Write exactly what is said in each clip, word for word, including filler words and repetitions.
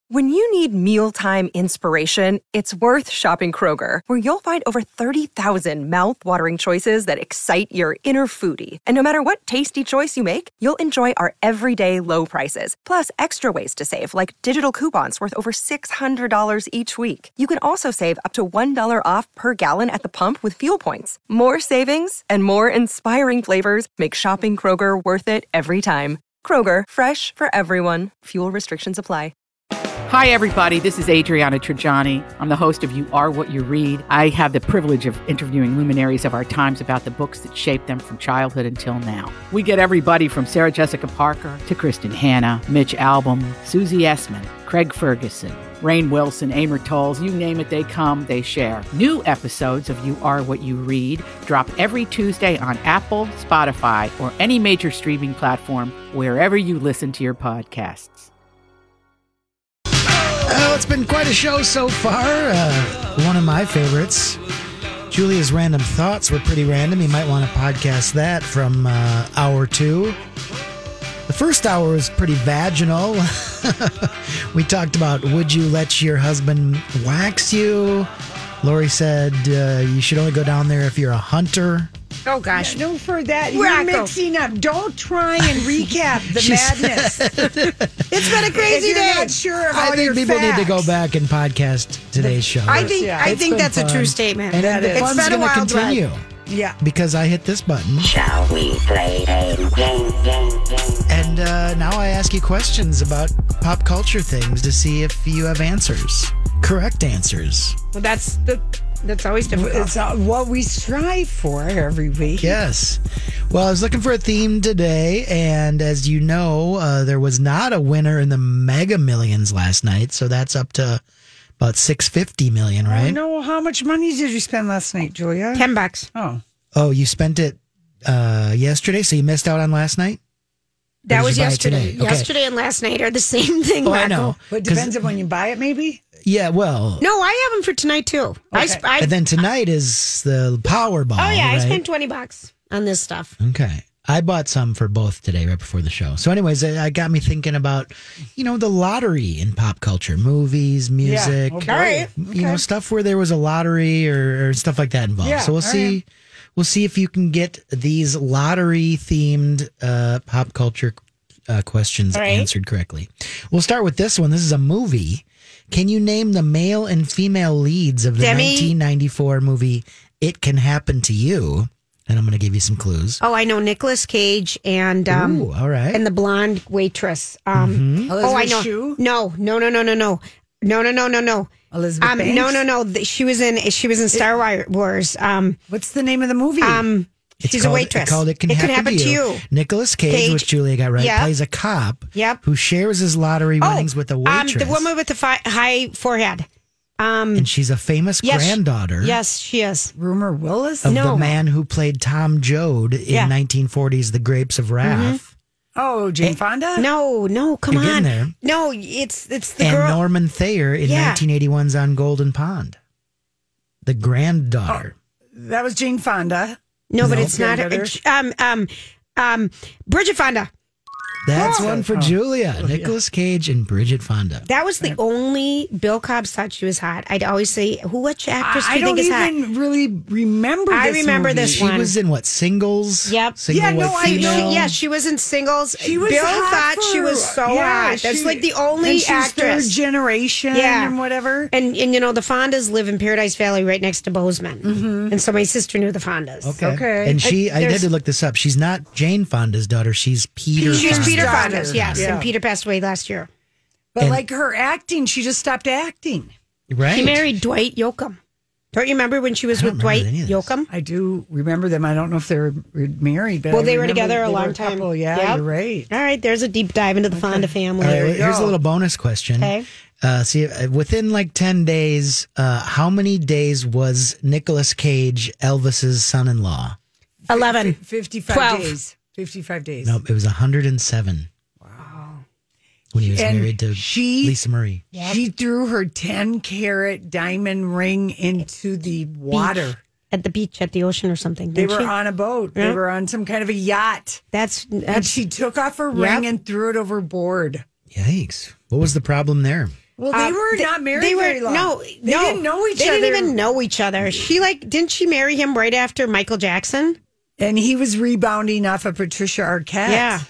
When you need mealtime inspiration, it's worth shopping Kroger, where you'll find over thirty thousand mouth-watering choices that excite your inner foodie. And no matter what tasty choice you make, you'll enjoy our everyday low prices, plus extra ways to save, like digital coupons worth over six hundred dollars each week. You can also save up to one dollar off per gallon at the pump with fuel points. More savings and more inspiring flavors make shopping Kroger worth it every time. Kroger, fresh for everyone. Fuel restrictions apply. Hi, everybody. This is Adriana Trajani. I'm the host of You Are What You Read. I have the privilege of interviewing luminaries of our times about the books that shaped them from childhood until now. We get everybody from Sarah Jessica Parker to Kristen Hanna, Mitch Albom, Susie Essman, Craig Ferguson, Rainn Wilson, Amor Tolls, you name it, they come, they share. New episodes of You Are What You Read drop every Tuesday on Apple, Spotify, or any major streaming platform wherever you listen to your podcasts. Oh, it's been quite a show so far. Uh, one of my favorites. Julia's random thoughts were pretty random. You might want to podcast that from uh, hour two. The first hour was pretty vaginal. We talked about, would you let your husband wax you? Lori said uh, you should only go down there if you're a hunter. Oh, gosh. No, for that. You're You're mixing up. Don't try and recap the madness. It's been a crazy if you're day. not sure of I all think your people facts. need to go back and podcast today's show. I think Yeah. I It's think been that's fun. a true statement. And That then the is. fun's It's been a going to wild continue. ride. Yeah. Because I hit this button. Shall we play a game, game, game? And uh, now I ask you questions about pop culture things to see if you have answers. Correct answers. Well, that's the that's always difficult. It's uh, what we strive for every week. Yes. Well, I was looking for a theme today, and as you know, uh, there was not a winner in the Mega Millions last night, so that's up to about six hundred fifty million dollars, right? Oh, no, how much money did you spend last night, Julia? Ten bucks. Oh. Oh, you spent it uh, yesterday, so you missed out on last night? Or That did was you buy it yesterday. today? Okay. Yesterday and last night are the same thing, Oh, I Marco. know. But it 'Cause- depends on when you buy it, maybe? Yeah, well, No, I have them for tonight too. I, Okay. sp- I and then tonight is the Powerball. oh yeah, I right? spent twenty bucks on this stuff. Okay. I bought some for both today, right before the show. So, anyways, it it got me thinking about, you know, the lottery in pop culture, movies, music, Oh, boy. All right. you know, stuff where there was a lottery or, or stuff like that involved. Yeah, so we'll all see. right. We'll see if you can get these lottery themed uh, pop culture uh, questions All right. answered correctly. We'll start with this one. This is a movie. Can you name the male and female leads of the Demi- nineteen ninety-four movie It Can Happen to You? And I'm going to give you some clues. Oh, I know Nicolas Cage and um Ooh, all right. and the blonde waitress. Um Oh, I Elizabeth know. Shue? No, no, no, no, no, no. No, no, no, no, no. Elizabeth Um, Banks? no, no, no. Th- She was in. She was in Star Wars. Um, What's the name of the movie? um, It's she's called, a waitress. It's called It Can, happen, to You. Nicolas Cage, Cage. which Julia got right, Yep. plays a cop Yep. who shares his lottery winnings with a um, waitress. the woman with the fi- high forehead. Um, and she's a famous yes, granddaughter yes, she is. Rumor Willis? of no. the man who played Tom Joad in Yeah. nineteen forties The Grapes of Wrath. Oh, Jane Fonda? No, no, come You're getting on. there. No, it's it's the And girl. Norman Thayer in Yeah. nineteen eighty-one's On Golden Pond. The granddaughter. That was Jane Fonda. no, but No. it's not. Granddaughter? Um, um, um, Bridget Fonda. That's Oh. one for Oh. Julia. Nicolas Cage and Bridget Fonda. That was the only Bill Cobbs thought she was hot. I'd always say, "Who? Which actress do I you don't think is hot?" even really remember I this remember movie. this She one. was in what, Singles? Yep. Single Yeah, no, white I- she- female? She, yeah, she was in Singles. She was Bill hot thought she for- was so yeah, hot. That's she- like the only and she's actress. third generation Yeah. and whatever. And and you know the Fondas live in Paradise Valley, right next to Bozeman. Mm-hmm. And so my sister knew the Fondas. Okay. Okay. And she, I, I- had there's- to look this up. She's not Jane Fonda's daughter. She's Peter She's Fonda's Peter Fonda's Fondas, daughter. yes. Yeah. And Peter passed away last year. But And- like her acting, she just stopped acting. Right. She married Dwight Yoakam. Don't you remember when she was I don't with Dwight remember any of this. Yoakam? I do remember them. I don't know if they were married, but Well, I they were remember together a they were long time. couple. Yeah, Yep. you're right. All right, there's a deep dive into the Fonda family. All right, we here's go. a little bonus question. Okay. Uh, see, uh, within like ten days, uh, how many days was Nicolas Cage Elvis's son-in-law? eleven. fifty-five Twelve. days. fifty-five days. Nope, it was one hundred seven. When he was And married to she- Lisa Marie. She threw her ten carat diamond ring into the water. At the beach, at the ocean or something. They didn't were she? on a boat. They Yeah. were on some kind of a yacht. That's, And that's she took off her Yep. ring and threw it overboard. Yikes. What was the problem there? Well, they Um, were they- not married they were, very long. No, they no, didn't know each they other. didn't even know each other. She like didn't she marry him right after Michael Jackson? And he was rebounding off of Patricia Arquette. Yeah.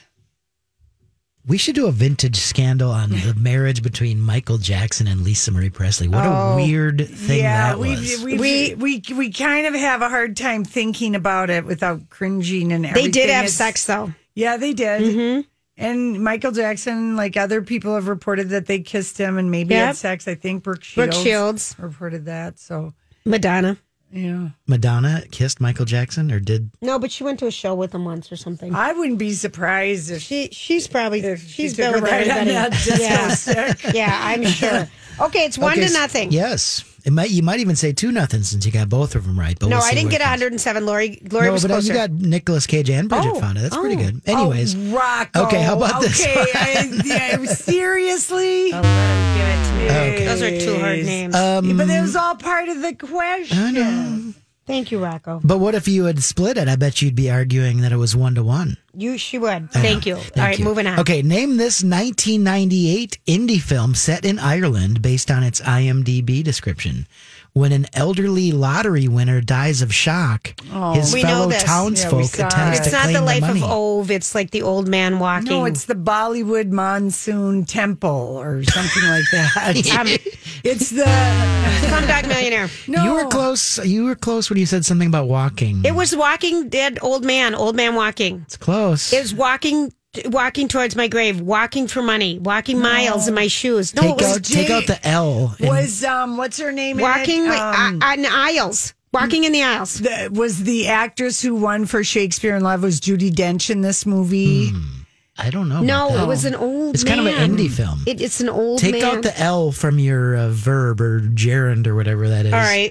We should do a vintage scandal on the marriage between Michael Jackson and Lisa Marie Presley. What Oh. a weird thing yeah, that we was. we we we we kind of have a hard time thinking about it without cringing and everything. They did have It's- sex though. Yeah, they did. Mm-hmm. And Michael Jackson, like other people, have reported that they kissed him and maybe Yep. had sex. I think Brooke Shields, Brooke Shields. reported that. So Madonna. yeah, Madonna kissed Michael Jackson, or did? No, but she went to a show with him once or something. I wouldn't be surprised if She she's probably if she's she been took with a ride on everybody. that disco Yeah. stick. Yeah, I'm sure. Okay, it's one Okay, to s- nothing. Yes, it might. You might even say two nothing since you got both of them right. But No, we'll I see didn't what get comes. one hundred seven. Lori Lori No, was but closer. you got Nicolas Cage and Bridget Oh, Fonda. That's pretty oh. good. Anyways, Oh, Rocco. Okay, how about this Okay, one? I, yeah, seriously. Oh, let him give it to me. Okay. Those are two hard names. um, But it was all part of the question. I know. Thank you, Rocco. But what if you had split it? I bet you'd be arguing that it was one to one. You she would. Thank you. Thank All right, you. moving on. Okay, name this nineteen ninety-eight indie film set in Ireland based on its I M D B description. When an elderly lottery winner dies of shock, his We know fellow this. townsfolk Yeah, we saw attempts it. to It's not claim the life money. of Ove. It's like the old man walking. No, it's the Bollywood Monsoon Temple or something like that. um, It's the Slumdog Millionaire. no. You were close. You were close when you said something about walking. It was walking dead old man, old man walking. It's close. It was walking walking towards my grave, walking for money, walking miles in my shoes. No, take it was out, take out the L. and- Was um what's her name? in walking it? like, Um, uh, on aisles. Walking in the aisles. the, was the actress who won for Shakespeare in Love was Judi Dench in this movie? I don't know. No, about that. it was an old It's kind of man. an indie film. It, it's an old Take man. out the L from your uh, verb or gerund or whatever that is. All right.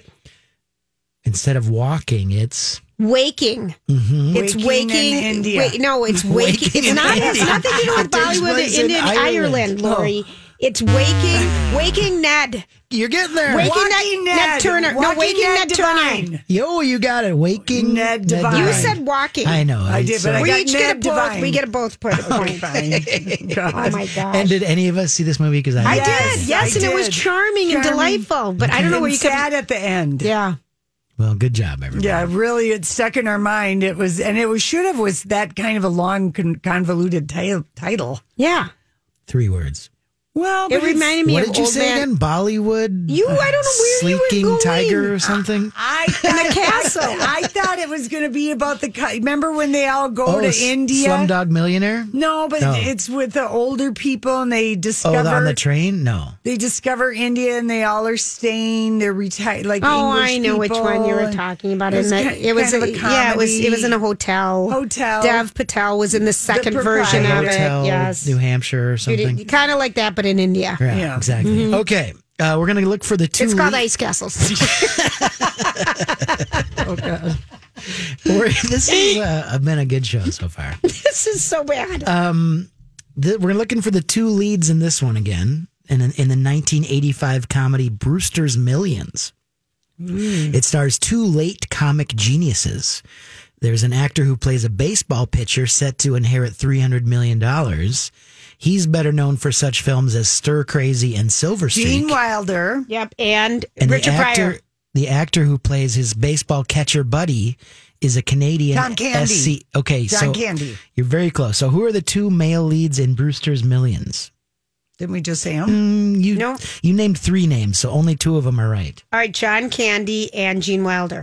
Instead of walking, it's Waking. It's Waking waking. in India. Wait, no, it's waking. Waking It's in not. It's India. nothing to do with It takes Bollywood place in, in in Ireland. Ireland, Lori. It's waking. Waking Ned. you're getting there. Waking Walking Ned, Ned. Ned Turner. no, Walking waking Ned Ned, Divine. Turner. Yo, you got it. Waking Ned Divine. You said walking. I know. I did, but I we got each get Ned a both. Divine. We get a both put point. Fine. Oh my gosh. And did any of us see this movie? Because I, I Yes, did. Yes, I and it was did. charming, and Charming. delightful. But I don't know where And you could. sad at the end. Yeah. Well, good job, everybody. Yeah, really, it stuck in our mind. It was, and it was should have was that kind of a long, con- convoluted ti- title. Yeah. Three words. Well, It but it's- reminded me What of did you old say man. again? Bollywood? You, I don't know where you were Sleeking going. Tiger or something? I thought, castle. I thought it was going to be about the. co- Remember when they all go oh, to S- India? Slumdog Millionaire? No, but No. it's with the older people, and they Oh, discover on the train? No. they discover India, and they all are staying. They're retired, like Oh, English I know which people, one you were and talking about. It was, In the, ki- it was kind a, of a yeah, it was it was in a comedy. hotel. Hotel. Dev Patel was in the second version of proprietor. it. Hotel, Yes, New Hampshire or something. kind of like that, but in India. Yeah, Yeah. exactly. Okay, uh, we're going to look for the two. It's called lead- Ice Castles. We're- this has uh, been a good show so far. This is so bad. The, we're looking for the two leads in this one again, in, in the nineteen eighty-five comedy Brewster's Millions. It stars two late comic geniuses. There's an actor who plays a baseball pitcher set to inherit three hundred million dollars. He's better known for such films as Stir Crazy and Silver Streak. Gene Wilder. Yep, and, and Richard the actor, Pryor. the actor who plays his baseball catcher buddy is a Canadian Tom Candy. S C. Okay, John so Candy. you're very close. So who are the two male leads in Brewster's Millions? Didn't we just say him? Mm, you No. you named three names, so only two of them are right. All right, John Candy and Gene Wilder.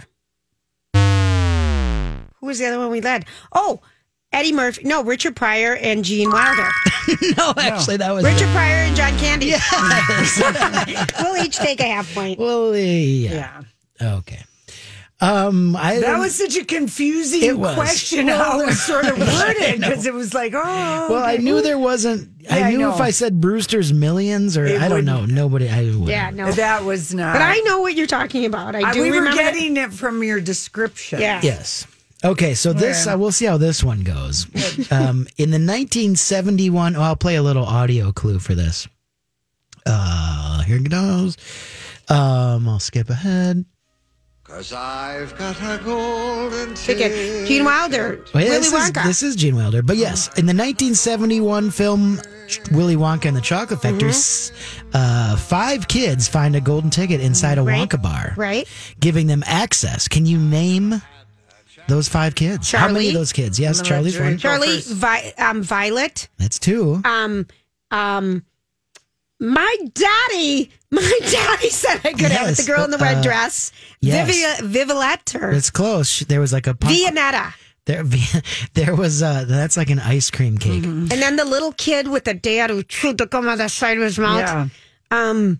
Who was the other one we led? Oh, Eddie Murphy. No, Richard Pryor and Gene Wilder. no, actually, that was Richard Pryor and John Candy. We'll each take a half point. Well, yeah. Yeah. Okay. Um, I That was such a confusing It was. question how it was sort of worded because it was like, oh. well. I okay. knew there wasn't. Yeah, I I knew know. if I said Brewster's Millions or It I don't wouldn't- know. Nobody. I wouldn't. Yeah, no. That was not. But I know what you're talking about. I I- do we were remember. that. getting it from your description. Yeah. Yes. Okay, so this uh, we'll see how this one goes. Um, in the nineteen seventy-one, oh, I'll play a little audio clue for this. Uh, here it goes. Um, I'll skip ahead. Cause I've got a golden Ticket. Gene Wilder. Well, yeah, Willy this, is, Wonka. this is Gene Wilder, but yes, in the nineteen seventy-one film Willy Wonka and the Chocolate Factory, s uh, five kids find a golden ticket inside a Right. Wonka bar, Right. giving them access. Can you name those five kids? How many Charlie? of those kids? Yes, I'm gonna Charlie's let Julie one. go Charlie, first. Vi- um, Violet, That's two. um, um, my daddy, my daddy said I could have it. The Yes, girl in the red uh, dress, yes. Vivi- Violette or It's close. There was like a pump. Vianetta. There, there was uh that's like an ice cream cake. And then the little kid with the dad who chewed the gum on the side of his mouth. Yeah. Um,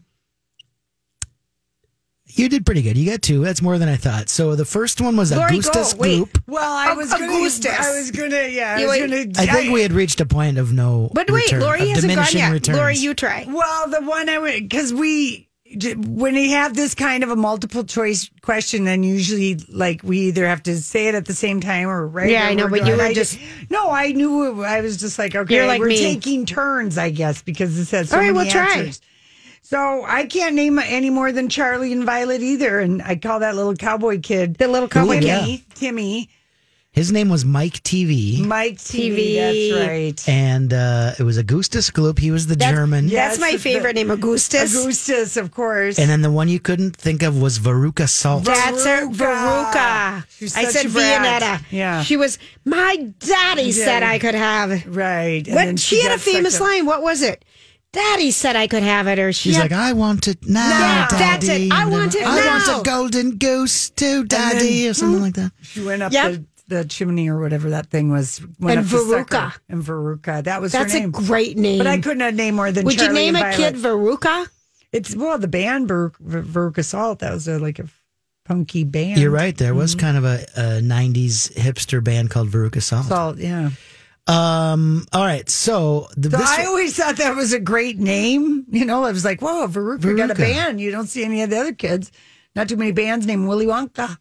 You did pretty good. You got two. That's more than I thought. So the first one was Lori, Augustus go. Wait. Gloop. Well, I Ag- was gonna, Augustus. I was gonna, yeah, I You was wait. gonna. I think we had reached a point of no. but wait, return, Lori of hasn't gone diminishing yet. returns. Lori, you try. Well, the one I would, because we, when you have this kind of a multiple choice question, then usually like we either have to say it at the same time or right. Yeah, or I know, we're but you doing- were I just- no, I knew it, I was just like, okay, You're like we're me. taking turns, I guess, because it says so All right, many we'll try. answers. So I can't name any more than Charlie and Violet either, and I call that little cowboy kid The little cowboy Ooh, kid. yeah. Timmy. Timmy, His name was Mike T V, Mike T V. T V. That's right. and uh, it was Augustus Gloop. He was the That's- German. yeah. That's Yes, my the- favorite name, Augustus. Augustus, of course. And then the one you couldn't think of was Veruca Salt. That's her, Veruca. Veruca. She's I such said a brat. Vianetta. Yeah. She was, my daddy said Yeah. I could have it. right. And then What, she had a got sucked famous up. line. What was it? Daddy said I could have it. Or she She's had, like, I want it now, Yeah, Daddy. that's it. I want it I now. want a golden goose too, Daddy, then- or something like that. She went up Yep. the, the chimney or whatever that thing was. Went And up to suck Veruca. her. And Veruca. That was that's her a name. great name. But I couldn't have named more than Would Charlie you name and a Violet. kid Veruca? It's, well, the band Ver, Ver, Veruca Salt. That was a, like a punky band. You're right. There was kind of a, a nineties hipster band called Veruca Salt. Salt, yeah. Um. All right. So, the, So this I always thought that was a great name. You know, I was like, whoa, Veruca, got a Veruca. band. You don't see any of the other kids. Not too many bands named Willy Wonka.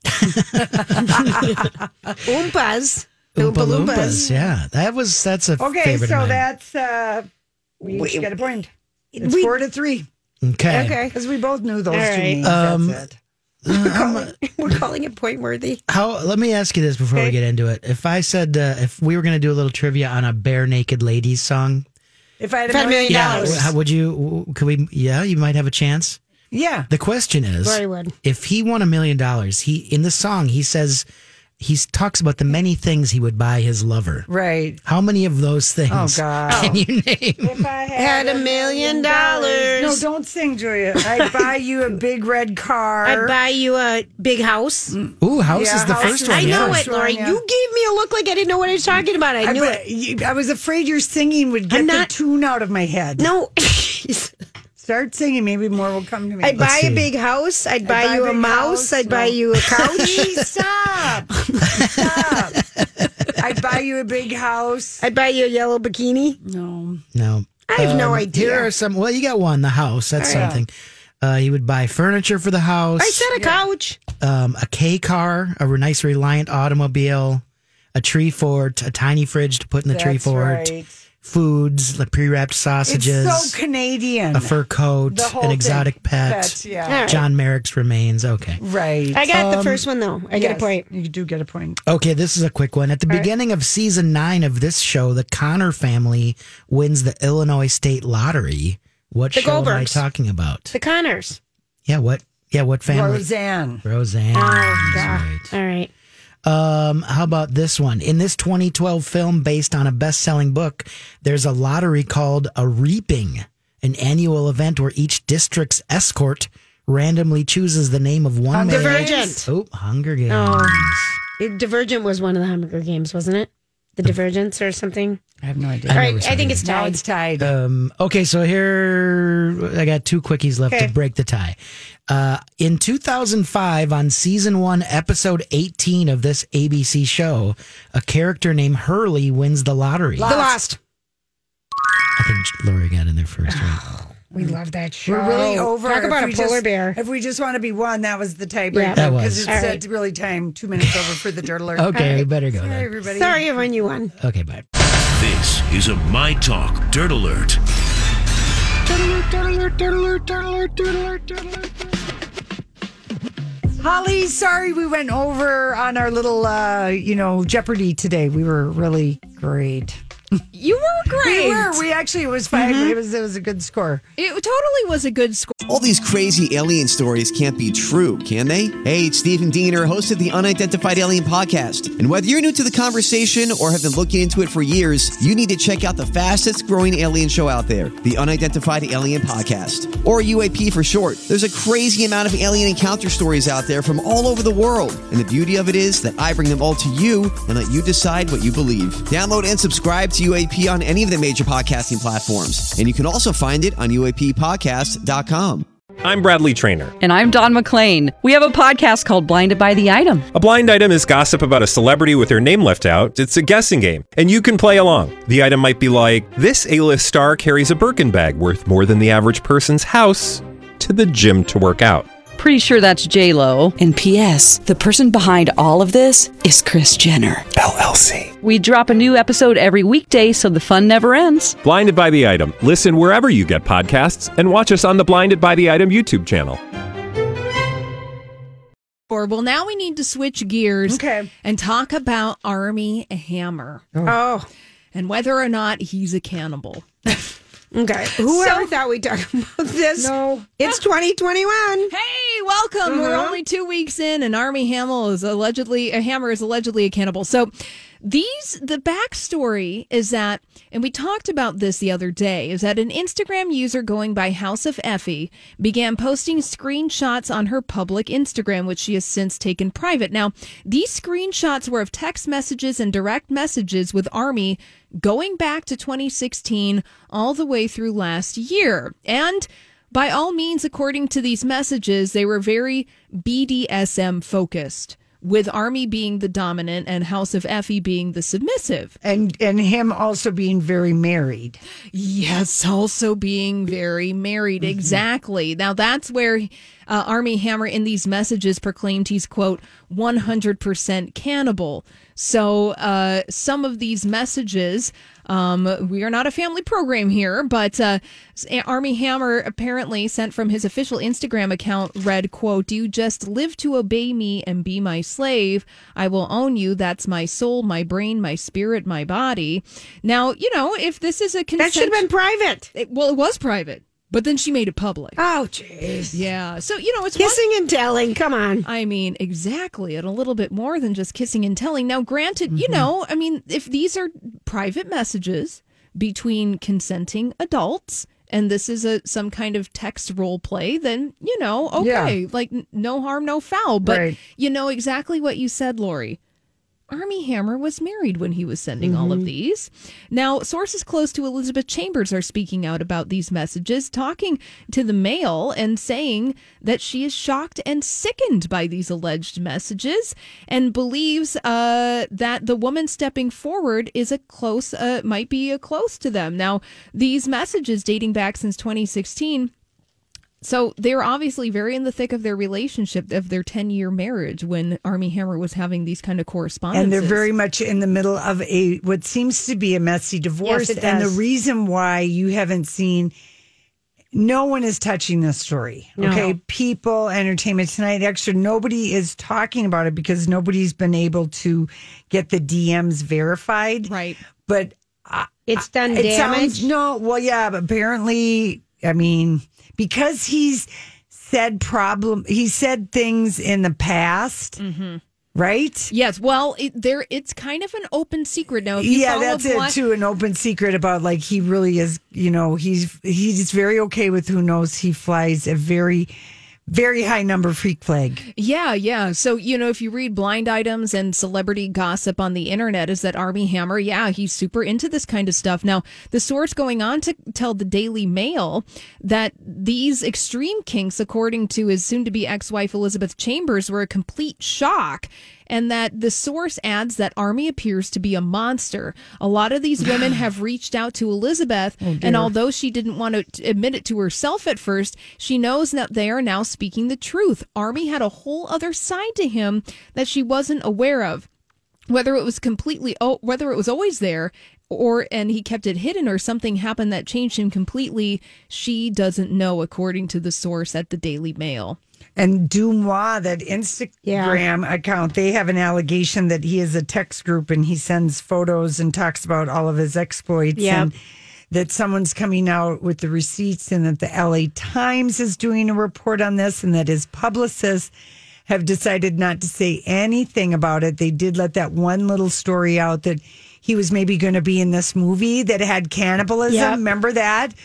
Oompas. The Oompa Oompa Loompas. Loompas. Yeah, that was that's a Okay, favorite so of mine. that's, uh, we each get a point. It's we- four to three. okay. Okay. Because we both knew those All two right. names. Um, That's it. We're calling it point worthy. How? Let me ask you this before we Okay. get into it. If I said uh, if we were going to do a little trivia on a bare naked ladies song, If I had If I had a a million million dollars. how would you? Could we? Yeah, you might have a chance. Yeah. The question is, Lori would. if he won a million dollars, he in the song he says he talks about the many things he would buy his lover. Right. How many of those things Oh, God. can you name? If I Had a million dollars. No, don't sing, Julia. I'd buy you a big red car. I'd buy you a big house. Ooh, house Yeah, is the house first is- one. I know yeah. it, Lori. Yeah. You gave me a look like I didn't know what I was talking about. I I, knew but it. you- I was afraid your singing would get I'm the not- tune out of my head. No. Start singing. Maybe more will come to me. I'd buy see. a big house. I'd buy buy you a a big mouse. house. I'd buy No. you a couch. Please stop. Stop. I'd buy you a big house. I'd buy you a yellow bikini. No. No, I have no Um, idea. Here are some. Well, you got one. The house. That's Yeah. something. Uh, he would buy furniture for the house. I said a couch. um, a K car, a nice Reliant automobile, a tree fort, a tiny fridge to put in the tree That's fort, right. foods like pre-wrapped sausages, It's so Canadian. a fur coat, The whole an thing. exotic pet, Pet, yeah. All right. John Merrick's remains. Okay. Right. I got the first one though. I get a Yes, point. You do get a point. Okay, this is a quick one. At the beginning of season nine of this show, the Connor family wins the Illinois State Lottery. What The show am I Goldbergs. talking about? The Connors. Yeah, what? Yeah, what family? Roseanne. Roseanne. Oh, That's God. right. All right. Um, how about this one? In this twenty twelve film based on a best-selling book, there's a lottery called a Reaping, an annual event where each district's escort randomly chooses the name of one man. Divergent. Oh, Hunger Games. Oh. It- Divergent was one of the Hunger Games, wasn't it? The Divergence or something. I have no idea. All never right. saw I think it. it's Now tied. it's tied. Um, okay, so here I got two quickies left Okay. to break the tie. Uh, in two thousand five, on season one, episode eighteen of this A B C show, a character named Hurley wins the lottery. The Lost. I think Lori got in there first, right? We love that show. We're really over. Talk If about a we polar just- bear. If we just want to be one, that was the Yeah. tiebreaker. That was. Because it's All right. set really time, two minutes over for the dirt alert. Okay, we better go Sorry, then. everybody. Sorry, everyone, you won. Okay, bye. This is a My Talk Dirt Alert. Holly, sorry we went over on our little, uh, you know, Jeopardy today. We were really great. You were great. We were. We actually, it was fine, but it was, it was a good score. It totally was a good score. All these crazy alien stories can't be true, can they? Hey, it's Stephen Diener, host of the Unidentified Alien Podcast. And whether you're new to the conversation or have been looking into it for years, you need to check out the fastest growing alien show out there, the Unidentified Alien Podcast, or U A P for short. There's a crazy amount of alien encounter stories out there from all over the world. And the beauty of it is that I bring them all to you and let you decide what you believe. Download and subscribe to U A P on any of the major podcasting platforms. And you can also find it on U A P podcast dot com. I'm Bradley Trainer. And I'm Don McClain. We have a podcast called Blinded by the Item. A blind item is gossip about a celebrity with their name left out. It's a guessing game, and you can play along. The item might be like, this A-list star carries a Birkin bag worth more than the average person's house to the gym to work out. Pretty sure that's J-Lo. And P S the person behind all of this is Kris Jenner, L L C. We drop a new episode every weekday so the fun never ends. Blinded by the Item. Listen wherever you get podcasts and watch us on the Blinded by the Item YouTube channel. Well, now we need to switch gears okay. and talk about Armie Hammer. Oh. And whether or not he's a cannibal. Okay. Whoever So- thought we'd talk about this? No. It's twenty twenty-one. Hey, welcome. We're Uh-huh. only two weeks in, and Armie Hammer is allegedly a Hammer is allegedly a cannibal. So these the backstory is that, and we talked about this the other day, is that an Instagram user going by House of Effie began posting screenshots on her public Instagram, which she has since taken private. Now, these screenshots were of text messages and direct messages with Armie going back to twenty sixteen all the way through last year. And by all means, according to these messages, they were very B D S M focused, with Armie being the dominant and House of Effie being the submissive. And and him also being very married. Yes, also being very married. Mm-hmm. Exactly. Now, that's where uh, Armie Hammer in these messages proclaimed he's, quote, one hundred percent cannibal. So uh, some of these messages, um, we are not a family program here, but uh, Armie Hammer apparently sent from his official Instagram account read, quote, you just live to obey me and be my slave. I will own you. That's my soul, my brain, my spirit, my body. Now, you know, if this is a consent- That should have been private. It, well, it was private. But then she made it public. Oh, jeez. Yeah. So, you know, it's kissing one, and telling. Come on. I mean, exactly. And a little bit more than just kissing and telling. Now, granted, mm-hmm. you know, I mean, if these are private messages between consenting adults, and this is a some kind of text role play, then, you know, okay, yeah. like no harm, no foul. But right. you know exactly what you said, Lori. Armie Hammer was married when he was sending mm-hmm. all of these. Now, sources close to Elizabeth Chambers are speaking out about these messages, talking to the Mail and saying that she is shocked and sickened by these alleged messages and believes uh, that the woman stepping forward is a close, uh, might be a close to them. Now, these messages dating back since twenty sixteen. So they were obviously very in the thick of their relationship, of their ten-year marriage, when Armie Hammer was having these kind of correspondences. And they're very much in the middle of a what seems to be a messy divorce. Yes, it and does. the reason why you haven't seen, no one is touching this story. No. Okay, People, Entertainment Tonight, Extra, nobody is talking about it because nobody's been able to get the D Ms verified. Right. But uh, it's done it damage. Sounds, no, well, yeah, but apparently, I mean, because he's said problem, he said things in the past, mm-hmm. right? Yes. Well, it, there it's kind of an open secret now. If you yeah, follow that's it Blind- too. An open secret about like he really is. You know, he's he's very okay with who knows. He flies a very. Very high number freak flag. Yeah, yeah. So, you know, if you read blind items and celebrity gossip on the internet, is that Armie Hammer, yeah, he's super into this kind of stuff. Now, the source going on to tell the Daily Mail that these extreme kinks, according to his soon-to-be ex-wife Elizabeth Chambers, were a complete shock. And that the source adds that Armie appears to be a monster. A lot of these women have reached out to Elizabeth, oh, and although she didn't want to admit it to herself at first, she knows that they are now speaking the truth. Armie had a whole other side to him that she wasn't aware of. Whether it was completely, oh, whether it was always there, or and he kept it hidden, or something happened that changed him completely. She doesn't know, according to the source at the Daily Mail. And Dumois, that Instagram yeah. account, they have an allegation that he is a text group and he sends photos and talks about all of his exploits. Yep. And that someone's coming out with the receipts, and that the L A Times is doing a report on this, and that his publicists have decided not to say anything about it. They did let that one little story out that he was maybe going to be in this movie that had cannibalism. Yep. Remember that?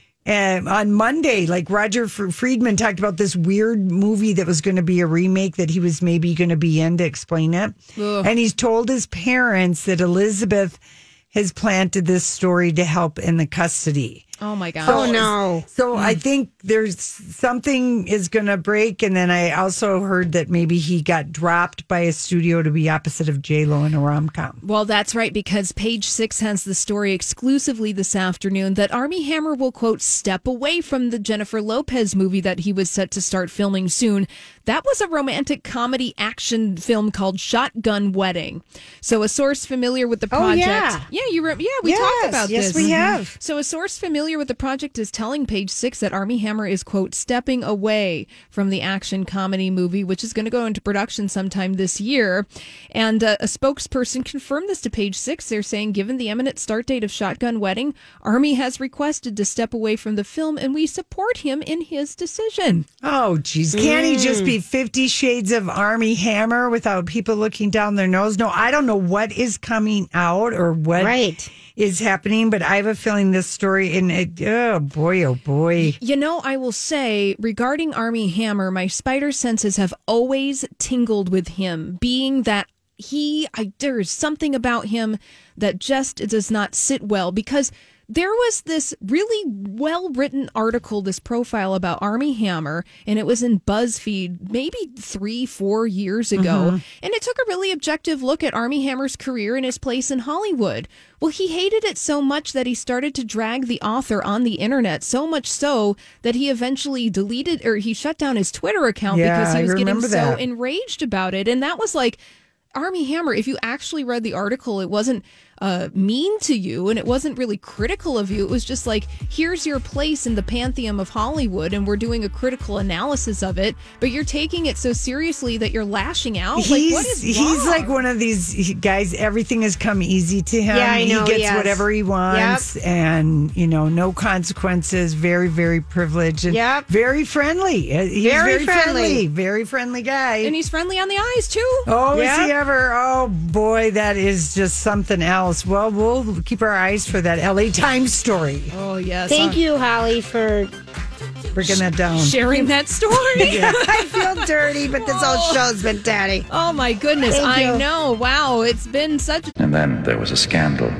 And on Monday, like Roger Friedman talked about this weird movie that was going to be a remake that he was maybe going to be in to explain it. Ugh. And he's told his parents that Elizabeth has planted this story to help in the custody. Oh, my God. Oh, no. So mm. I think there's something is going to break. And then I also heard that maybe he got dropped by a studio to be opposite of J-Lo in a rom-com. Well, that's right, because Page Six has the story exclusively this afternoon that Armie Hammer will, quote, step away from the Jennifer Lopez movie that he was set to start filming soon. That was a romantic comedy action film called Shotgun Wedding. So a source familiar with the project. Oh, yeah. Yeah, you re- yeah, we yes, talked about yes, this. Yes, we have. So a source familiar with the project is telling Page Six that Armie Hammer is, quote, stepping away from the action comedy movie, which is going to go into production sometime this year. And uh, a spokesperson confirmed this to Page Six. They're saying, given the imminent start date of Shotgun Wedding, Armie has requested to step away from the film, and we support him in his decision. Oh, geez. Can't mm. he just be Fifty Shades of Armie Hammer without people looking down their nose? No, I don't know what is coming out or what right. is happening, but I have a feeling this story, and it, oh boy, oh boy. You know, I will say, regarding Armie Hammer, my spider senses have always tingled with him, being that he, I, there's something about him that just does not sit well, because there was this really well-written article, this profile about Armie Hammer, and it was in BuzzFeed maybe three, four years ago. Mm-hmm. And it took a really objective look at Armie Hammer's career and his place in Hollywood. Well, he hated it so much that he started to drag the author on the internet, so much so that he eventually deleted, or he shut down his Twitter account yeah, because he was getting that. so enraged about it. And that was like, Armie Hammer, if you actually read the article, it wasn't uh, mean to you, and it wasn't really critical of you. It was just like, here's your place in the pantheon of Hollywood, and we're doing a critical analysis of it, but you're taking it so seriously that you're lashing out. He's, like, what is wrong? He's like one of these guys, everything has come easy to him. Yeah, I know, he gets yes. whatever he wants, yep. and, you know, no consequences, very, very privileged, and yep. very friendly. He's very, very friendly. friendly. Very friendly guy. And he's friendly on the eyes, too. Oh, yep. is he ever? Oh, boy, that is just something else. Well, we'll keep our eyes for that L A Times story. Oh, yes. Thank you, Holly, for breaking that down. Sharing that story. Yeah. I feel dirty, but this whole show's been daddy. Oh, my goodness. Thank I you. know. Wow. It's been such a... And then there was a scandal.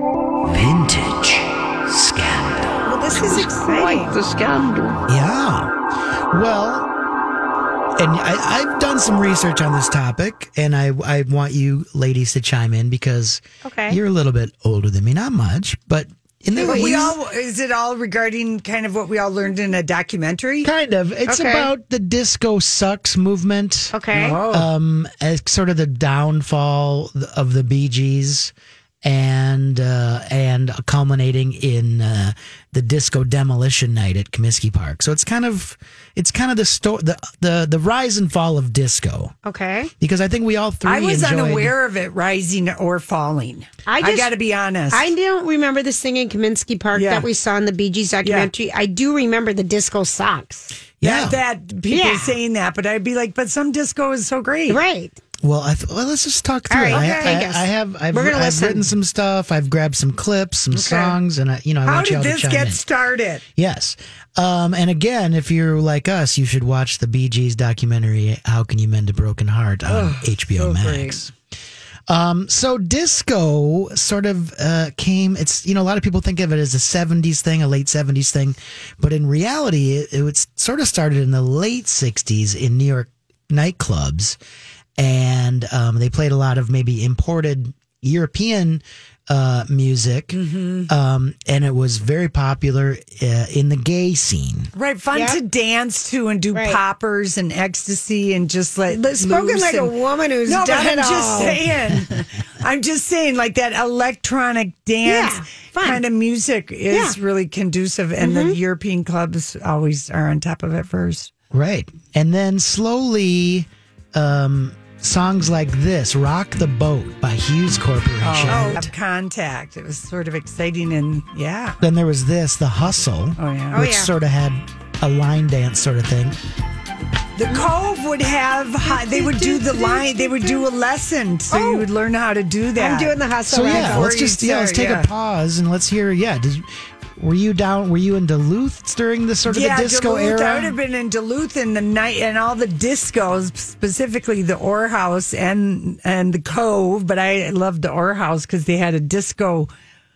Vintage scandal. Well, this is exciting. Quite the scandal. Yeah. Well... And I, I've done some research on this topic, and I, I want you ladies to chime in because okay. you're a little bit older than me, not much, but in the we all, is it all regarding kind of what we all learned in a documentary? Kind of. It's okay. about the disco sucks movement. Okay. Oh. Um, as sort of the downfall of the Bee Gees. And uh, and culminating in uh, the disco demolition night at Comiskey Park. So it's kind of it's kind of the sto- the, the the rise and fall of disco. Okay. Because I think we all three. I was enjoyed... unaware of it rising or falling. I, just, I got to be honest. I don't remember the singing in Comiskey Park yeah. that we saw in the Bee Gees documentary. Yeah. I do remember the disco socks. Yeah, that, that people yeah. saying that, but I'd be like, but some disco is so great, right? Well, I th- well, let's just talk through All right, it. okay. I, I, I have I've, We're gonna I've listen. written some stuff. I've grabbed some clips, some okay. songs, and I, you know, I How want you all did to this chime get in. started? Yes, um, and again, if you're like us, you should watch the Bee Gees documentary "How Can You Mend a Broken Heart" on oh, H B O so Max. Um, so disco sort of uh, came. It's you know a lot of people think of it as a seventies thing, a late seventies thing, but in reality, it, it was sort of started in the late sixties in New York nightclubs. And um, they played a lot of maybe imported European uh, music, mm-hmm. um, and it was very popular uh, in the gay scene. Right, fun yep. to dance to and do right. poppers and ecstasy and just like spoken like and, a woman who's no, done but it I'm all. just saying. I'm just saying, like that electronic dance Yeah, kind of music is Yeah. really conducive, and Mhm. the European clubs always are on top of it first. Right. And then slowly, um, songs like this, Rock the Boat by Hughes Corporation. Oh, Have Contact. It was sort of exciting, and yeah. Then there was this, The Hustle, Oh, yeah. which Oh, yeah. sort of had a line dance sort of thing. The Cove would have, they would do the line, they would do a lesson, so you would learn how to do that. I'm doing the hustle. So right yeah, now. let's just yeah, let's take yeah. a pause and let's hear. Yeah, did, were you down? Were you in Duluth during the sort of yeah, the disco Duluth, era? I would have been in Duluth in the night, and all the discos, specifically the Orr House and and the Cove. But I loved the Orr House because they had a disco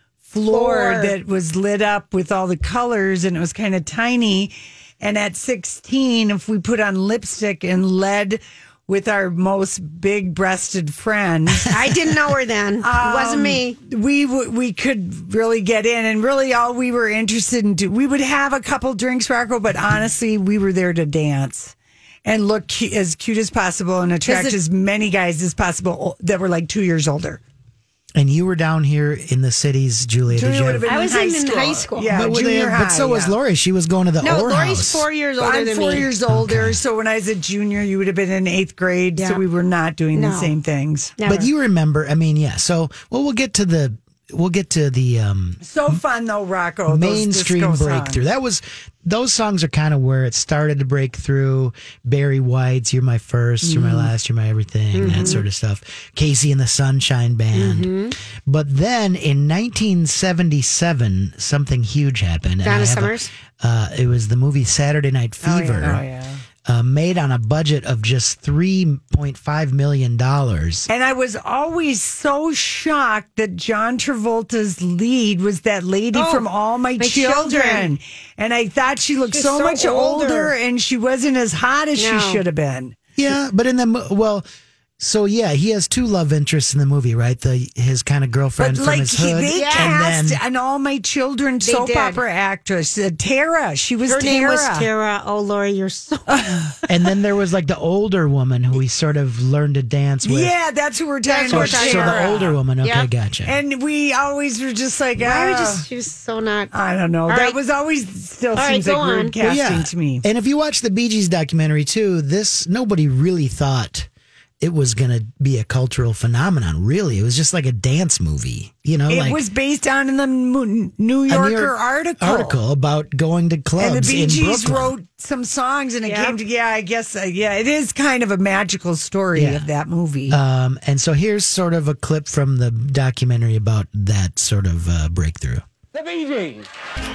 floor, Floor. that was lit up with all the colors, and it was kind of tiny. And at sixteen, if we put on lipstick and led with our most big-breasted friend, I didn't know her then. It wasn't me. we w- we could really get in, and really all we were interested in do. We would have a couple drinks, Rocco, but honestly, we were there to dance and look cu- as cute as possible and attract it- as many guys as possible that were like two years older. And you were down here in the cities, Julia. Julia did you would have ever- been I was in high in school. high school. Yeah, but, were they- junior but high, so was yeah. Lori. She was going to the No, Orr Lori's House. four years older I'm than four me. years older, so when I was a junior, you would have been in eighth grade. So Yeah. we were not doing the No. same things. Never. But you remember? I mean, yeah. So well, we'll get to the we'll get to the um, So fun though, Rocco. those mainstream disco breakthrough. songs. That was those songs are kind of where it started to break through. Barry White's "You're My First, You're My Last, You're My Everything," that sort of stuff. Casey and the Sunshine Band. But then in nineteen seventy-seven, something huge happened. and Donna I have a- Summers? uh, it was the movie Saturday Night Fever. Oh, yeah. Uh, made on a budget of just three point five million dollars. And I was always so shocked that John Travolta's lead was that lady Oh, from All My, My Children. Children. And I thought she looked She's so, so much older. older. and she wasn't as hot as No. she should have been. Yeah, but in the mo- well, so yeah, he has two love interests in the movie, right? The his kind of girlfriend But from like his he, hood, they and cast then an All My Children They soap did. opera actress, uh, Tara. She was Her Tara. name was Tara. Oh, Lori, you're so. and then there was like the older woman who he sort of learned to dance with. Yeah, that's who we're talking So, about. so the Tara. older woman. Okay, Yep. gotcha. And we always were just like, Why would ah. just? She was so not. I don't know. All that right. was always still All right, seems go like on. weird Well, casting yeah. to me. And if you watch the Bee Gees documentary too, this nobody really thought it was going to be a cultural phenomenon. Really, it was just like a dance movie. You know, It like was based on in the Mo- New a New Yorker York article. article about going to clubs And the Bee in Gees Brooklyn. wrote some songs, and it Yeah. came to yeah. I guess uh, yeah, it is kind of a magical story Yeah. of that movie. Um, and so here's sort of a clip from the documentary about that sort of uh, breakthrough. The Bee Gees.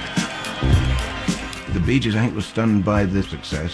The Bee Gees, I think, was stunned by the success.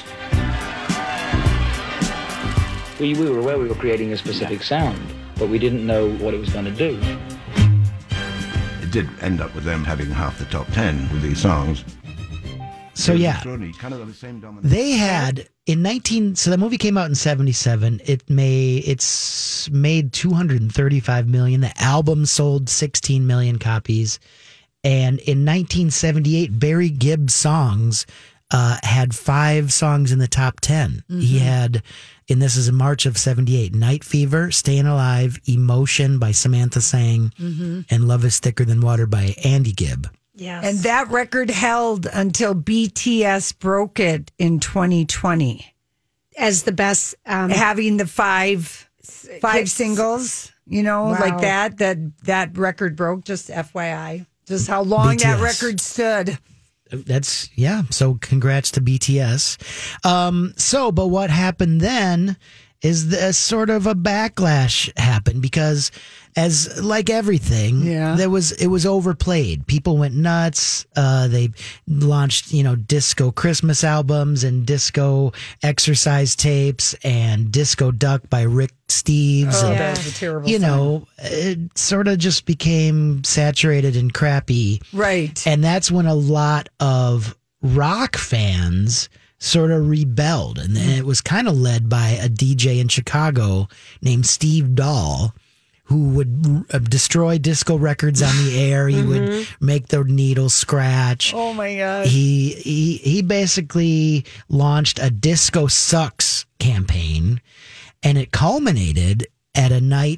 We, we were aware we were creating a specific sound, but we didn't know what it was going to do. It did end up with them having half the top ten with these songs. So It was yeah, extraordinary, kind of the same dominance. they had in nineteen. So the movie came out in seventy-seven. It made it's made two hundred thirty-five million. The album sold sixteen million copies, and in nineteen seventy-eight, Barry Gibb's songs uh, had five songs in the top ten. He had, and this is in March of seventy-eight, Night Fever, Staying Alive, Emotion by Samantha Sang, and Love is Thicker Than Water by Andy Gibb. Yes. and that record held until B T S broke it in twenty twenty, as the best. Um, having the five five hits. singles. You know, Wow. like that. That that record broke. Just F Y I. Just how long that B T S. record stood. That's yeah. So congrats to B T S. Um, so, but what happened then is the sort of a backlash happened because, as like everything, Yeah. there was it was overplayed. People went nuts. Uh, they launched you know disco Christmas albums and disco exercise tapes and Disco Duck by Rick Steves. Oh, and, that was a terrible you song. know, it sort of just became saturated and crappy. Right. And that's when a lot of rock fans sort of rebelled. And then it was kind of led by a D J in Chicago named Steve Dahl, who would uh, destroy disco records on the air. He would make the needle scratch. Oh my God. He, he, he basically launched a Disco Sucks campaign, and it culminated at a night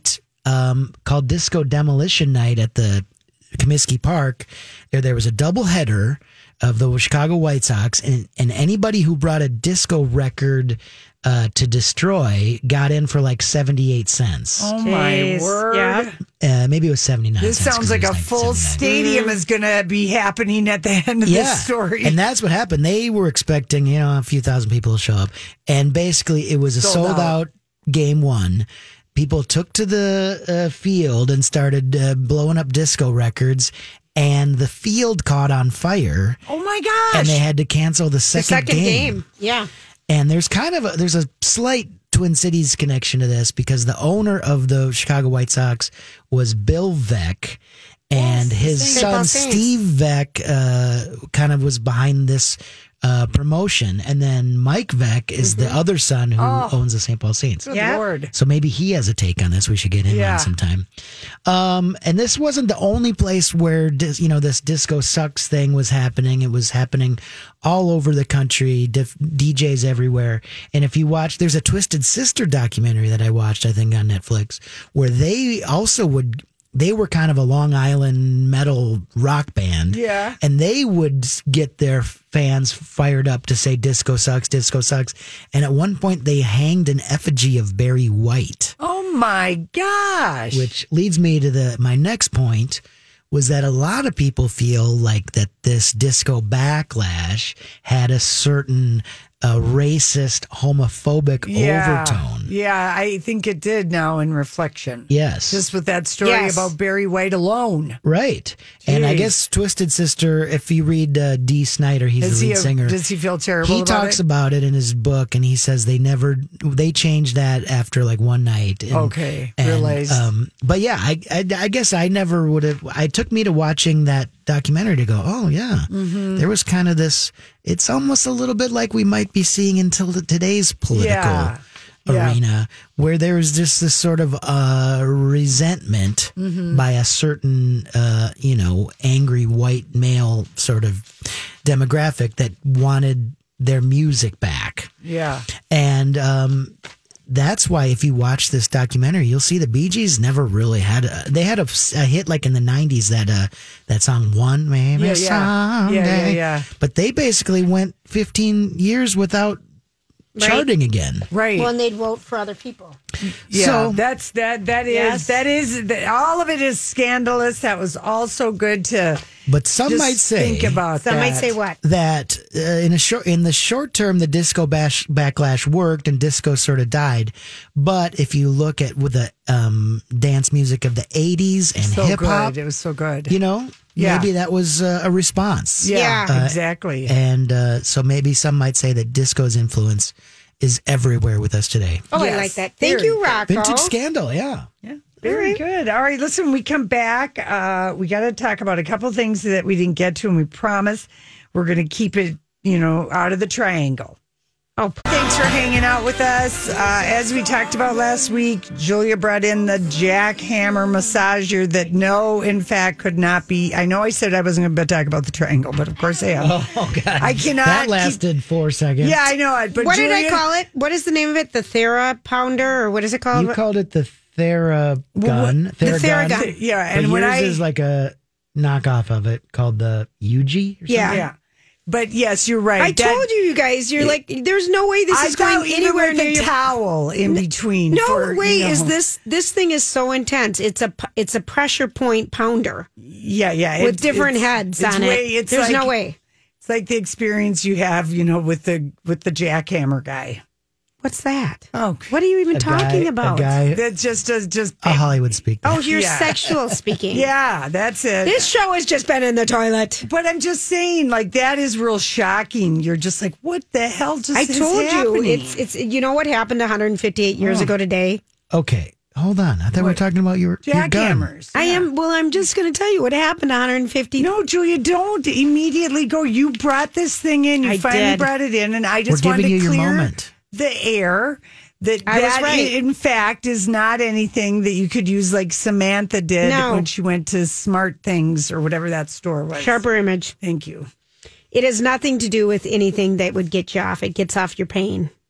um, called Disco Demolition Night at the Comiskey Park. There, there was a doubleheader of the Chicago White Sox, and, and anybody who brought a disco record uh, to destroy got in for like seventy-eight cents. Oh, my Jeez. word. Yeah. Uh, maybe it was seventy-nine This cents. sounds 'cause it like a was full seventy-nine. stadium is going to be happening at the end of Yeah. this story. And that's what happened. They were expecting, you know, a few thousand people to show up. And basically, it was a Sold sold, out. out game one. People took to the uh, field and started uh, blowing up disco records. And the field caught on fire. Oh my gosh. And they had to cancel the The second, second game. game. Yeah. And there's kind of a, there's a slight Twin Cities connection to this because the owner of the Chicago White Sox was Bill Veeck, and his Saint son Paul Saints. Steve Veeck uh, kind of was behind this uh, promotion, and then Mike Veeck is the other son who Oh. owns the Saint Paul Saints. Good Yeah. Lord. So maybe he has a take on this. We should get him Yeah. on sometime. Um, and this wasn't the only place where dis, you know this disco sucks thing was happening. It was happening all over the country. Dif- D Js everywhere. And if you watch, there's a Twisted Sister documentary that I watched, I think on Netflix, where they also would. They were kind of a Long Island metal rock band. Yeah. And they would get their fans fired up to say disco sucks, disco sucks. And at one point they hanged an effigy of Barry White. Oh my gosh. Which leads me to the my next point was that a lot of people feel like that this disco backlash had a certain uh, racist, homophobic yeah. overtone. Yeah, I think it did now in reflection. Yes. Just with that story Yes. about Barry White alone. Right. And I Jeez. guess Twisted Sister, if you read uh, Dee Snider, he's Is the he lead a- singer. does he feel terrible He about talks it? about it in his book, and he says they never, they changed that after like one night. And, Okay, and, realized. Um, but yeah, I, I, I guess I never would have, it took me to watching that documentary to go, oh yeah, Mhm. there was kind of this, it's almost a little bit like we might be seeing until today's political Yeah. Yeah. arena where there's just this sort of uh, resentment Mhm. by a certain, uh, you know, angry white male sort of demographic that wanted their music back. Yeah. And um, that's why if you watch this documentary, you'll see the Bee Gees never really had a, they had a, a hit like in the nineties that uh, that song One Maybe Yeah, yeah. Someday. Yeah, yeah, yeah. But they basically went fifteen years without Right. charting again. Right. Well, and they'd vote for other people. Yeah, So- that's that. That is Yes. that is that, all of it is scandalous. That was all so good to. But some just might say think about. Some that. might say what? that uh, in a short in the short term the disco bash backlash worked and disco sort of died, but if you look at with the um, dance music of the eighties and So hip hop, good. It was so good. you know, Yeah. maybe that was uh, a response. Yeah, Uh, exactly. And uh, so maybe some might say that disco's influence is everywhere with us today. Oh, I Yes. like that. Thank Very you, Rocco. Vintage scandal, yeah. Yeah, very good. All right, listen, when we come back, uh, we got to talk about a couple things that we didn't get to, and we promise we're going to keep it, you know, out of the triangle. Oh, thanks for hanging out with us. Uh, as we talked about last week, Julia brought in the jackhammer massager that no, in fact, could not be. I know I said I wasn't going to talk about the triangle, but of course I am. Oh, God. I cannot. That keep- lasted four seconds. yeah, I know it. But what did I Julia- call it? What is the name of it? The Thera Pounder, or what is it called? You called it the Thera gun. the Theragun. Yeah, and but when yours I is like a knockoff of it called the U G or something? Yeah. yeah. But yes, you're right. I That- told you, you guys. You're like, there's no way this I is thought going even anywhere with near the your towel in between. No for, way you know- is this. This thing is so intense. It's a pu- it's a pressure point pounder Yeah, yeah. with It's- different it's- heads it's on way- it. It's There's like, no way. It's like the experience you have, you know, with the with the jackhammer guy. What's that? Oh, What are you even A talking guy- about? A guy, that just does just. a Hollywood speak. Oh, you're Yeah. sexual speaking. Yeah, that's it. This show has just been in the toilet. But I'm just saying, like that is real shocking. You're just like, what the hell just? I is told you happening? it's it's you know what happened one hundred fifty-eight years Oh. ago today? Okay, hold on. I thought we were What? talking about your, your gun. jackhammers. I am well, I'm just going to tell you what happened one hundred fifty. No, Julia, don't immediately go. You brought this thing in. You I finally did. brought it in, and I just We're wanted giving to you your clear moment. the air. That I was that right. in fact is not anything that you could use like Samantha did No. when she went to Smart Things or whatever that store was. Sharper Image. Thank you. It has nothing to do with anything that would get you off. It gets off your pain.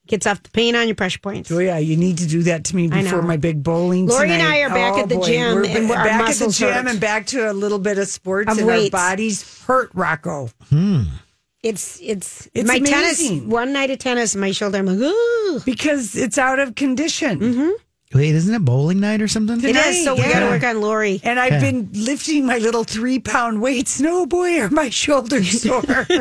Gets off the pain on your pressure points. Oh yeah, you need to do that to me I before know. my big bowling Lori and tonight. I are back Oh, at the boy. gym, We're and ba- our back at the muscles gym hurt. and back to a little bit of sports, Of and weights. our bodies hurt, Rocco. Hmm. It's it's, It's my amazing. tennis. One night of tennis, my shoulder. I'm like, ooh, because it's out of condition. Mm-hmm. Wait, isn't it bowling night or something? It is. So we yeah. got to work on Lori. And I've Yeah. been lifting my little three pound weights. No, boy, are my shoulders sore.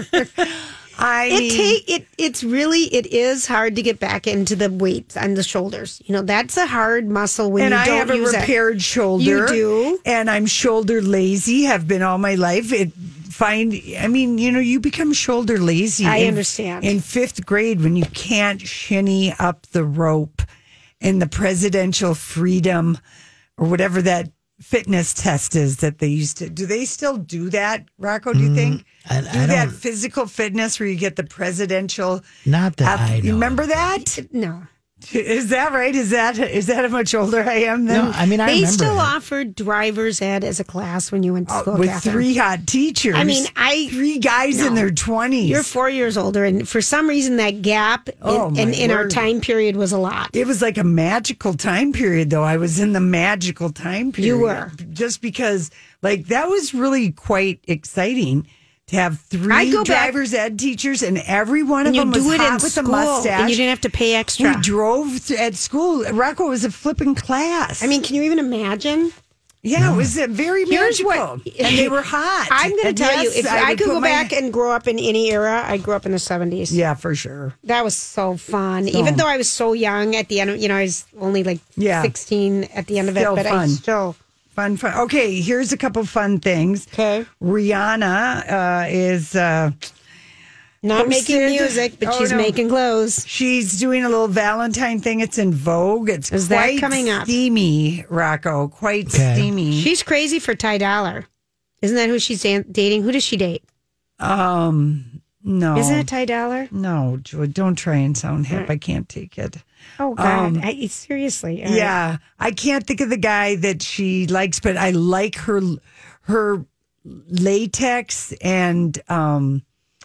I It mean, take it. It's really it is hard to get back into the weights on the shoulders. You know, that's a hard muscle when and you I don't have a use it. repaired shoulder. You do, and I'm shoulder lazy. Have been all my life. It find. I mean, you know, you become shoulder lazy. I in, understand. In fifth grade, when you can't shinny up the rope in the presidential freedom or whatever that fitness test is that they used to. Do they still do that, Rocco? Do you think? I, Do I that don't. physical fitness where you get the presidential. Not that ath- I You know. remember that? no. Is that right? Is that is that how much older I am then? No, I mean I They remember. still it. offered driver's ed as a class when you went to Uh, school with Catherine. three hot teachers. I mean, I three guys in no. their twenties. You're four years older, and for some reason, that gap in, Oh, my in, in our word. time period was a lot. It was like a magical time period, though. I was in the magical time period. You were. Just because, like, that was really quite exciting to have I'd three go back- driver's ed teachers, and every one of And you them was do it hot in with school, a mustache. and you didn't have to pay extra. We drove to, at school. Rocco was a flipping class. I mean, can you even imagine? yeah, it was uh, very Here's magical. what- and they were hot. I'm going And to tell yes, you, if I, would could put go my- back and grow up in any era, I grew up in the seventies. Yeah, for sure. That was so fun. So- Even though I was so young at the end of, you know, I was only like Yeah. sixteen at the end of it, Still but I fun. still. Fun, fun. Okay, here's a couple fun things. Okay. Rihanna uh, is uh, Not making posted- music, but Oh, she's no. making clothes. She's doing a little Valentine thing. It's in Vogue. It's Is that quite coming up? steamy, Rocco. Quite Okay. steamy. She's crazy for Ty Dollar. Isn't that who she's dan- dating? Who does she date? um, no. Isn't it Ty Dollar? No, Joy, don't try and sound hip. I can't take it. Oh, God. Um, I, seriously. All right. Yeah, I can't think of the guy that she likes, but I like her her latex and um,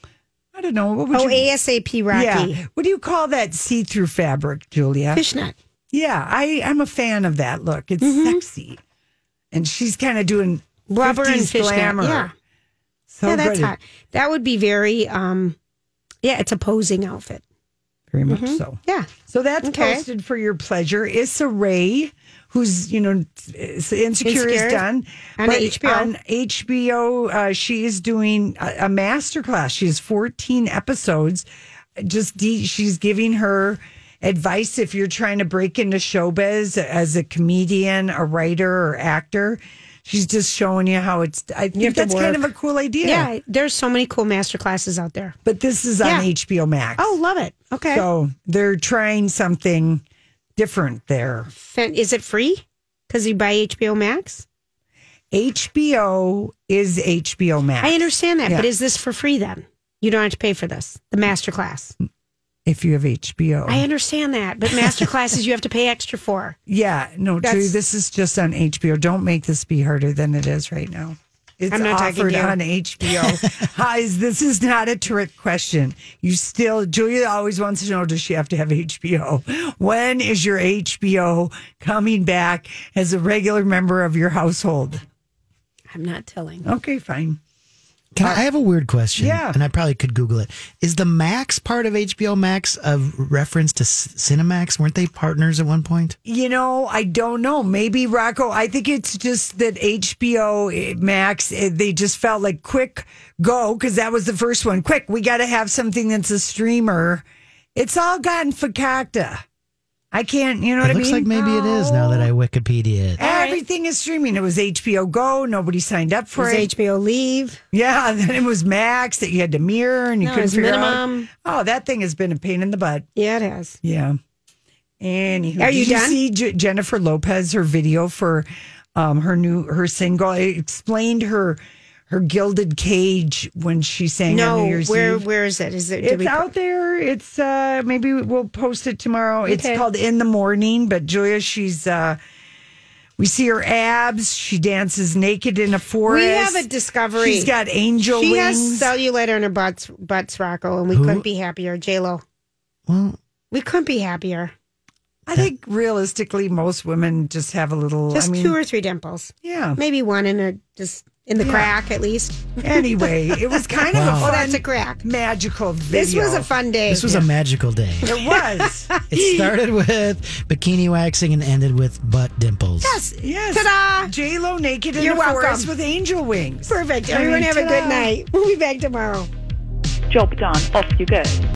I don't know what would Oh, you ASAP Rocky. Yeah, what do you call that see through fabric, Julia? Fishnet. Yeah, I I'm a fan of that look. It's sexy, and she's kind of doing Rubber and fifties fishnet. glamour. Yeah. So yeah, that's good. hot. That would be very, um, yeah, it's a posing outfit. Very much Mhm. so. Yeah. So that's Okay. posted for your pleasure. Issa Rae, who's, you know, Insecure, Insecure is done. on but H B O. On H B O, uh, she is doing a, a master class. She has fourteen episodes. Just de- she's giving her advice if you're trying to break into showbiz as a comedian, a writer, or actor. She's just showing you how it's. I think have to that's kind of work. a cool idea. Yeah, there's so many cool master classes out there. But this is Yeah. on H B O Max. Oh, love it. Okay. So they're trying something different there. Fan- Is it free? Because you buy H B O Max? H B O is H B O Max. I understand that, Yeah. but is this for free then? You don't have to pay for this, the master class. If you have H B O. I understand that, but master classes you have to pay extra for. Yeah, no, That's- Julie, this is just on H B O. Don't make this be harder than it is right now. It's I'm not talking offered to you. on H B O. Hi, this is not a trick question. You still, Julia always wants to know, does she have to have H B O? When is your H B O coming back as a regular member of your household? I'm not telling. Okay, fine. Can I, I have a weird question? Yeah. And I probably could Google it. Is the Max part of H B O Max a reference to C- Cinemax? Weren't they partners at one point? You know, I don't know. Maybe Rocco. I think it's just that H B O Max, eh, they just felt like quick go because that was the first one. Quick, we got to have something that's a streamer. It's all gotten fakakta. I can't, you know It what I looks mean? like maybe it is now that I Wikipedia it. Everything is streaming. It was H B O Go. Nobody signed up for Was it. H B O Leave? Yeah, and then it was Max that you had to mirror and you No, it couldn't was figure minimum. out. Oh, that thing has been a pain in the butt. Yeah, it has. Yeah. Anywho, Are you did done? see J- Jennifer Lopez, her video for um, her new her single? It explained her her gilded cage when she sang on No, New Year's where Eve. where is it? Is it? did It's we- out there. It's uh maybe we'll post it tomorrow. Okay. It's called In the Morning. But Julia, she's uh we see her abs. She dances naked in a forest. We have a discovery. She's got angel she wings. has cellulite on her butts, butts, Rocco, and we Who? couldn't be happier. J Lo. Well, We couldn't be happier. I think realistically, most women just have a little. Just I mean, two or three dimples. Yeah. Maybe one in a just in the Yeah. crack at least. Anyway, it was kind of Wow. a fun, Oh, that's a crack. magical video. This was a fun day. This was a magical day. It was. It started with bikini waxing and ended with butt dimples. Yes. Yes. Ta-da! J-Lo naked in You're the welcome. forest with angel wings. Perfect. I Everyone mean, have a ta-da. good night. We'll be back tomorrow. Job done. Off you go.